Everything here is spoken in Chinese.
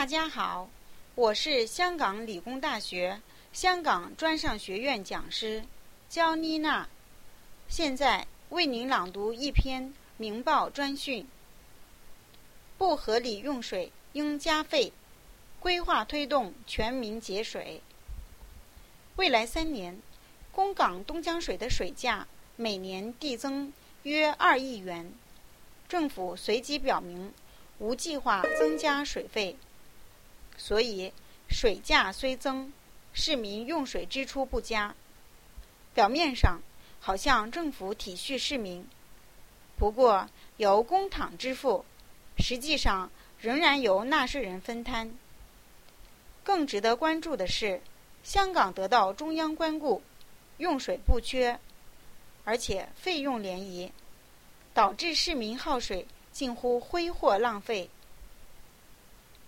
大家好，我是香港理工大学香港专上学院讲师焦妮娜，现在为您朗读一篇明报专讯。不合理用水应加费，规划推动全民节水。未来3年，供港东江水的水价每年递增约2亿元。政府随即表明无计划增加水费，所以水价虽增，市民用水支出不佳。表面上好像政府体恤市民，不过由公帑支付，实际上仍然由纳税人分摊。更值得关注的是，香港得到中央关顾，用水不缺，而且费用廉宜，导致市民耗水近乎挥霍浪费。